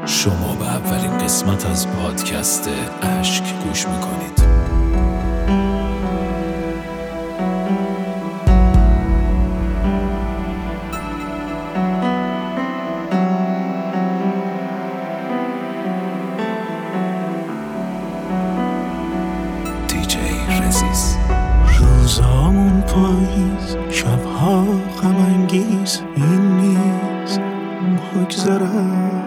شما به اولین قسمت از پادکست اشک گوش میکنید. دیجی رزیس. روزامون پاییز، شبها غم انگیز، این نیست بگذرد.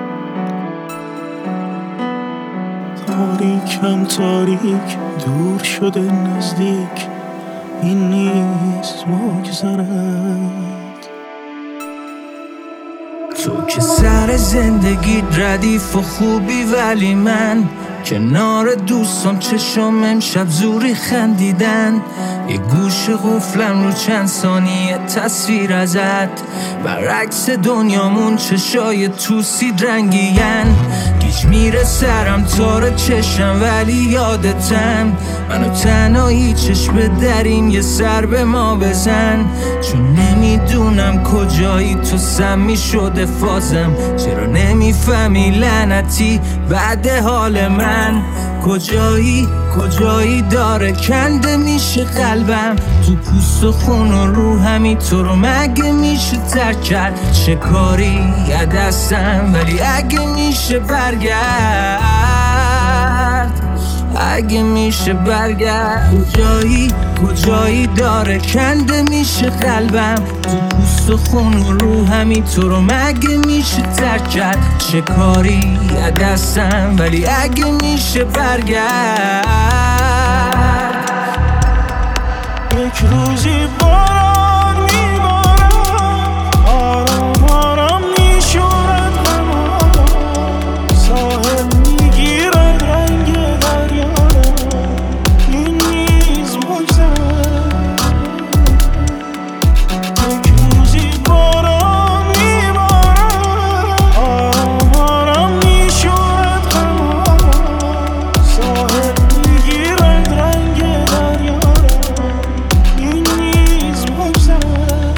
تاریکم تاریک، دور شده نزدیک، این نیست بگذرد. تو که سر زندگی ردیف و خوبی، ولی من کنار دوستم چشم امشب زوری خندیدن. یه گوش قفلم رو چند ثانیه تصویر ازت، برعکس دنیامون چشای توسید رنگین. گیج میره سرم تار چشم ولی یادتم، منو تنهایی چشم دریم، یه سر به ما بزن. چون نمیدونم کجایی، تو سمی شده فازم، چرا نمیفهمی لعنتی بعد حال من؟ کجایی داره کنده میشه قلبم، تو پوست و خون و روحمی، تو رو مگه میشه ترک کرد؟ چه کاری یه دستم، ولی اگه میشه برگرد، اگه میشه برگرد. کجایی داره کنده میشه قلبم، تو پوست و خون و روحمی، تو رو مگه میشه ترک کرد؟ چه کاری یه دستم، ولی اگه میشه برگرد. یک روزی باران میبارد، آرام آرام میشورد غما، ساحل میگیرد رنگ دریا، این نیز بگذرد. یک روزی باران میبارد، آرام آرام میشورد غما، ساحل میگیرد رنگ دریا، این نیز بگذرد.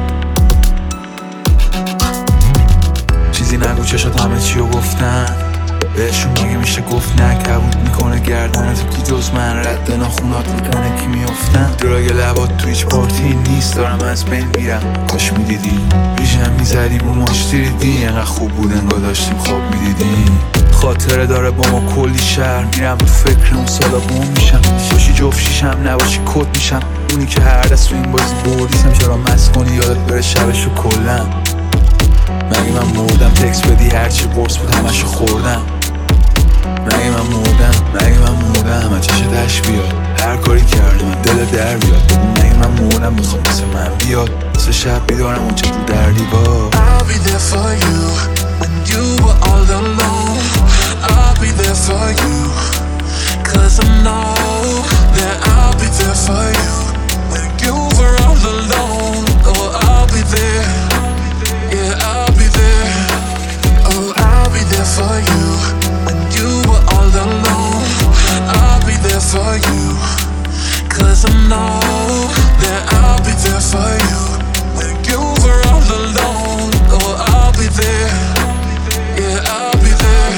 چیزی نگو، چشات همه چیو گفتن، بهشون میگه میشه گفت نه، کبود میکنه گردنت کی جز من، رد ناخونات میکنه کی میافتن. دراگ لبات تو هیچ پارتی نیست، دارم از بین میرم، کاش میدیدی بیشم میزدیم و مشتی دیدی، انقدر خوب بود انگاه داشتیم خواب میدیدیم. خاطره داره با ما کلی شهر، میرم تو فکر اون سالا بوم میشم، باشی جفت شیشم نباشی کت میشم، اونی که هر دست تو این بازی بردیسم، چرا مست کنی یادت بره شبشو کلن. مگه من مردم تکس بدی هرچی قرص بود همشو خوردم؟ مگه من مردم از چشت اش بیاد، هر کاری کردم من دل در بیاد. مگه من مردم بخوام مثل من بیاد، مثل شب بیدارم اونچه تو در دیوار. I'll be there for you when you were all alone. I'll be there for you, cause I know that I'll be there for you when you were all alone. Oh, I'll be there, yeah, I'll be there. Oh, I'll be there for you when you were all alone. I'll be there for you, cause I know that I'll be there for you when you were all alone. Oh, I'll be there, yeah, I'll be there.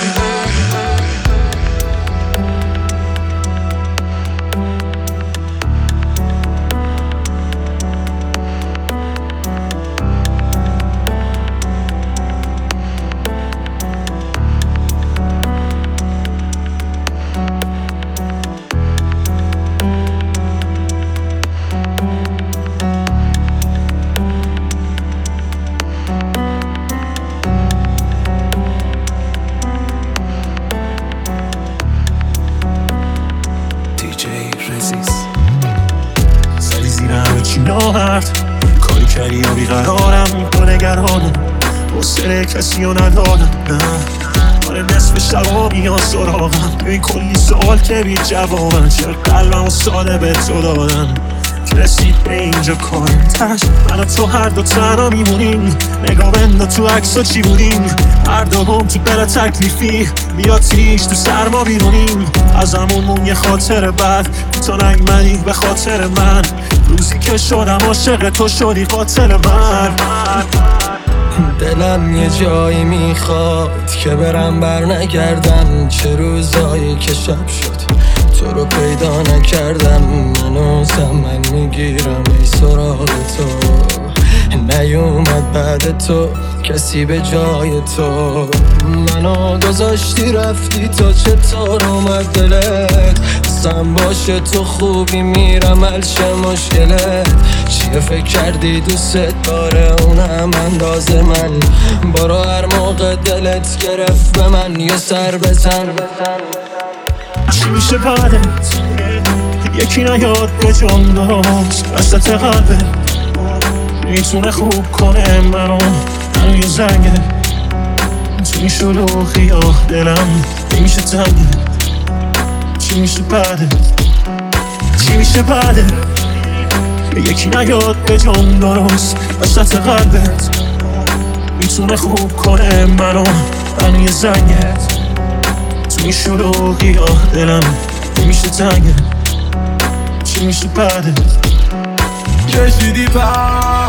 دیجی رزیس. سری زیر همه چی نامرد، کاری کردی یا بیقرارم میکنه گرانم، حوصله کسی رو ندارم، نه آره نصف شبا میان سراغم، توی کلی سوال که بی جوابن، چرا قلبم و ساده به تو دادن که رسید به اینجا کارم تش. من و تو هر دو تنها میمونیم، نگاه بندا تو عکسا چی بودیم، هر دوم تو بلا تکلیفی، بیا تیش تو سرما بیرونیم، از همون یه خاطر بد، تو ننگ منی به خاطر من، روزی که شدم عاشق تو شدی قاتل من. دلم یه جایی میخواد که برم بر نگردم. چه روزایی که شب شد تو رو پیدا نکردم. منو زمن میگیرم ای سراغ تو. نیومد بعد تو کسی به جای تو. منو گذاشتی رفتی تا چطور اومد دلت. سم باشه تو خوبی میرم الشه مشکلت. چیه فکر کردی دوست داره اونم اندازه من. برو هر موقع دلت گرفت به من یه سر بزن. چی میشه بعدت یکی نیاد به جان درست وسط قلبت. میتونه خوب کنه منو یه زنگه. تو این شلوغی دلم میشه تنگه. چی میشه بعدت چی میشه بعدت یکی نیاد به جان درست وسط قلبت. میتونه خوب کنه منو یه زنگه. تو این شلوغی دلم میشه تنگه. چی میشه بعدت کشیدی پر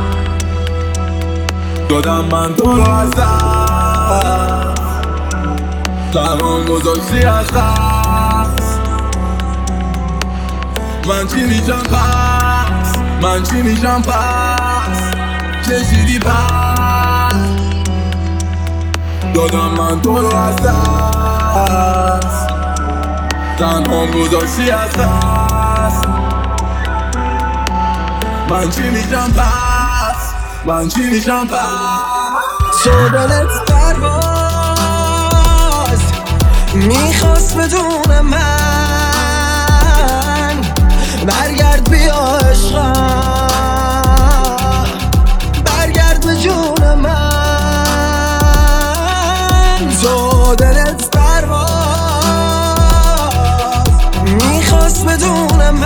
دادم من تو رو از دست. تنها گذاشتی از دست. من چی میشم پس من چی میشم پس. کشیدی پر دادم من تو رو از دست. تنها گذاشتی از دست. من چی میشم پس من چی میشم پس. تو دلت پرواز میخواست بدون من. برگرد بیا عشقم برگرد به جون من. تو دلت پرواز میخواست بدون من.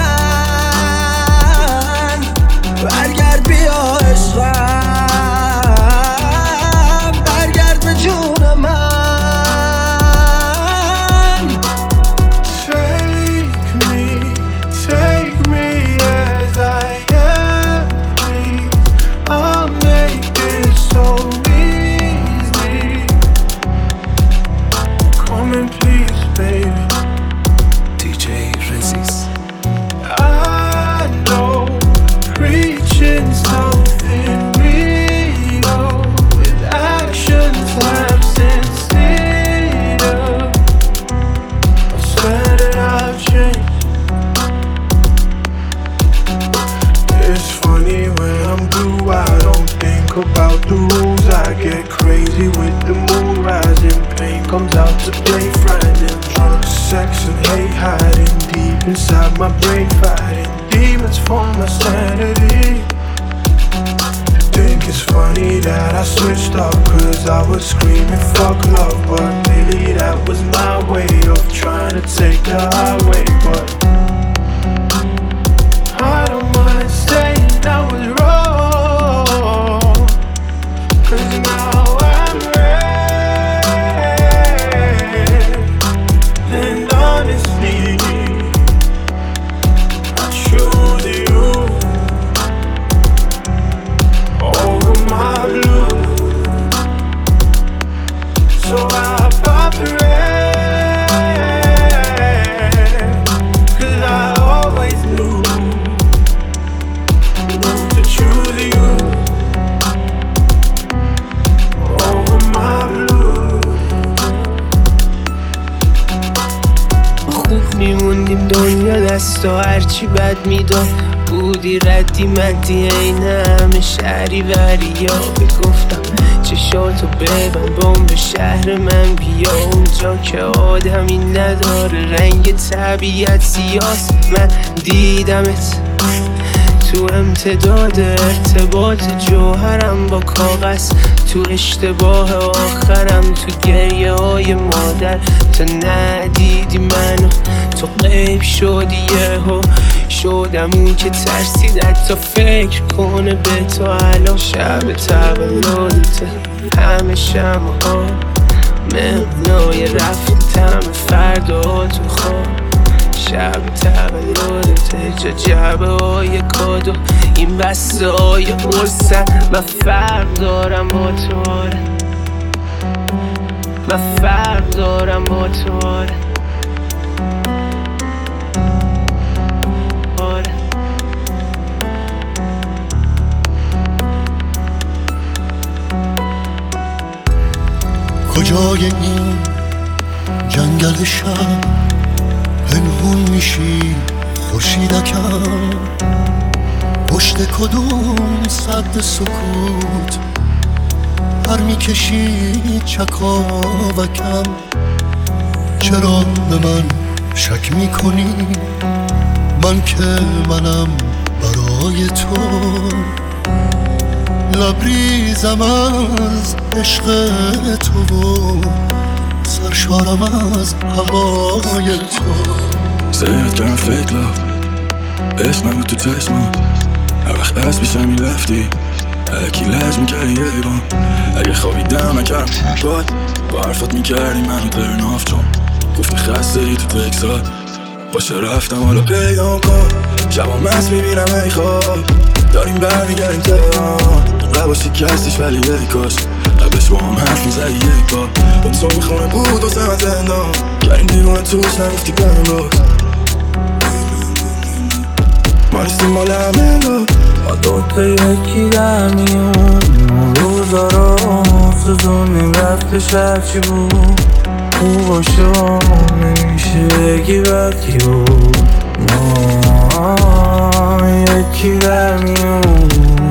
برگرد بیا عشقم برگرد به جون من. Take me as I am, please. I'll make it so easy. Come and please, baby. DJ Resist. I know preaching something real with actions I'm sincere. I swear that I've changed. It's funny when I'm blue, I don't think about the rules. I get crazy with the mood rising. Pain comes out to play Friday. Drugs, sex and hate hiding deep inside my brain, fighting demons for my sanity. Think it's funny that I switched up, cause I was screaming fuck love. But maybe that was my way of trying to take the highway. But I don't mind saying I was wrong, cause now I'm ready. And honestly, I choose you over my blue. So I pop the red, cause I always knew to choose you over my blue. خوب میموندیم دنیا دست و هرچی بد میداد. بودی ردی مدی این همه شهری وریا. بگفتم چشاتو ببن بمب شهر من بیا. اونجا که آدمی نداره رنگ طبیعت سیاست. من دیدمت تو امتداد ارتباط جوهرم با کاغذ. تو اشتباه آخرم تو گریه های مادر. تو ندیدی منو تو غیب شدی یهو. شدم اون که ترسید حتی فکر کنه به تو الان. شب تولدت همه شمع ها مهنای رفتم فردا تو خواب. شب تولدت جا جعبه های کادو این بسته های قرصن من فرق دارم با تو آره من فرق دارم با تو آره کجای این جنگل شب پنهون میشی خورشیدکم پشت کدوم سد سکوت پر میکشی چکاوکم چرا به من شک میکنی من که منم برای تو لبریزم از عشق تو و سرشارم از هوای تو سیرت کردم فیک لاف عشق نبود تو چشمات هر وقت از پیشم میرفتی الکی لج میکردی ایوان اگه خوابیدم نکردم با حرفات میکردی منو ترناف چون گفتی خسته ای تو تکسات باشه رفتم حالا پیدا کن شبا مست میبینم ای خواب داریم برمیگردیم تهران قباشی کسیش ولی ای کاش قبلش با هم حرف میزدی یک بار اون تو میخونه بود و سمت زندان کردیم دیوانه توش نگفتی کنم باز ما نیستیم مال همه ما دوتا یکی در میون روزا رو سوزونیم رفته شب چی بود خوب و شما نمیشه بگی بدکی بود ما یکی در میون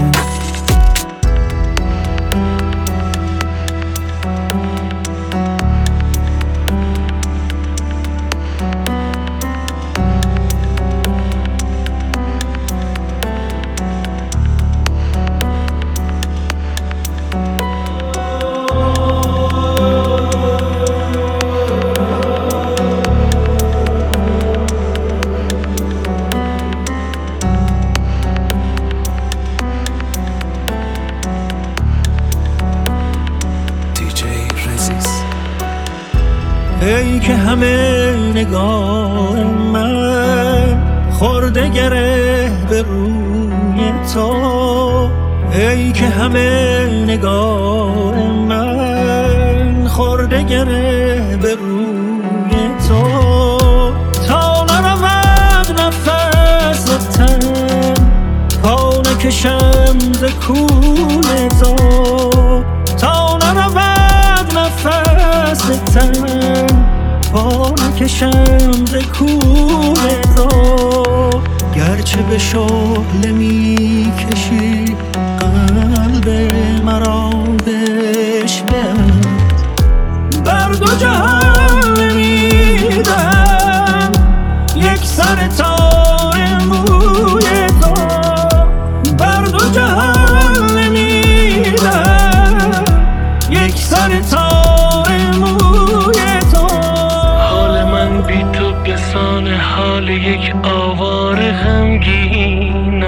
ای که همه نگاه من خورده گره به روی تو ای که همه نگاه من خورده گره به روی تو تا نرود نفس تن پا نکشم ز کوی تو تا نرود نفس تن پا نکشم ز کوی تو گرچه به شعله می کشی قلب مرا بشبه بر دو جهان نمیدم یک سر تار موی تو بر دو جهان نمیدم یک سر تار موی تو حال من بی تو بسان حال یک آواره غمگین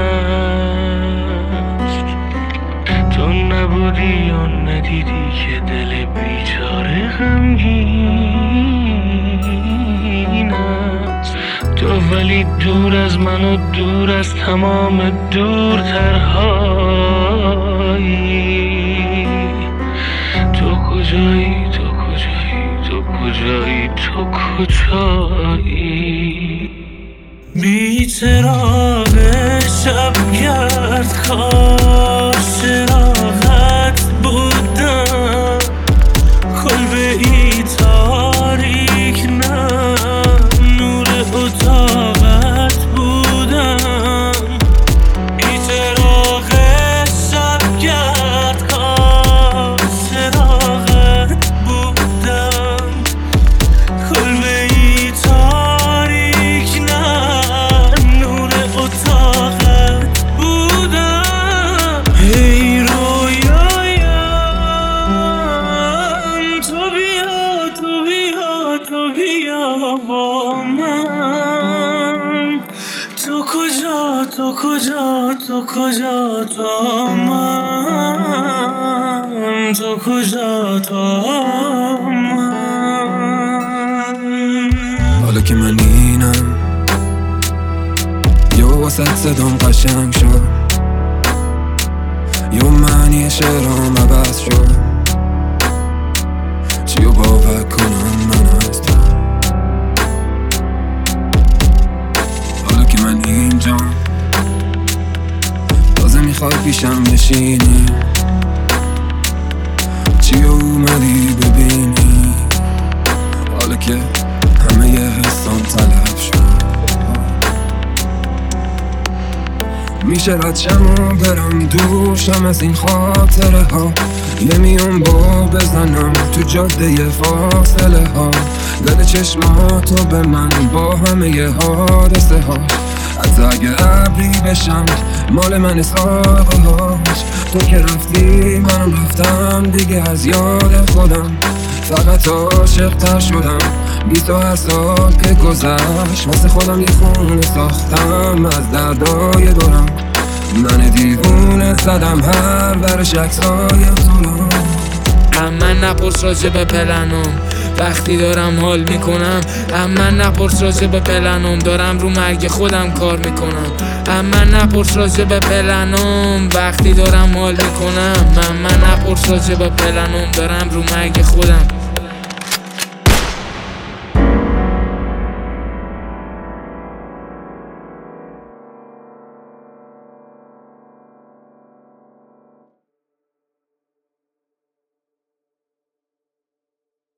است تو نبودی و ندیدی که دل بیچاره غمگین است تو ولی دور از من و دور از تمام دورترهایی تو کجایی تو کجایی تو کجایی تو کجایی بی چراغ شبگرد کاش چراغت بودم کلبه ای تاریک نه نور اتاقت بودم بی چراغ شبگرد کاش چراغت بودم کلبه ای تاریک نه نور اتاقت بودم ای رویایم تو بیا تو بیا تو بیا با من تو کجا تو کجا تو کجا تو من تو کجا تو من حالا که من اینم واسه صدام قشنگ شد، یا معنی شعرام عوض شد. چیو باور کنم من از تو، حالا که من اینجام تازه میخوای پیشم بشینی. چیو اومدی ببینی، حالا که همه یه حسام طلب شد. میشه ردشم و برم دوشم از این خاطره ها، نمیام با بزنم تو جاده فاصله ها. دل چشماتو به من با همه ی حادثه هاش، حتی اگه ابری بشم مال من ساقه هاش. تو که رفتی منم رفتم دیگه از یاد خودم، فقط عاشق تر شدم 20 سال که گذشت. واسه خودم یه خونه ساختم از دردای دورم، من دیوونه زدم هر برش عکسای طولم. من نپرس راجع به پلنم وقتی دارم حال میکنم، من نپرس راجع به پلنم دارم رو مرگ خودم کار میکنم. من نپرس راجع به پلنم وقتی دارم حال میکنم، من نپرس راجع به پلنم دارم رو مرگ خودم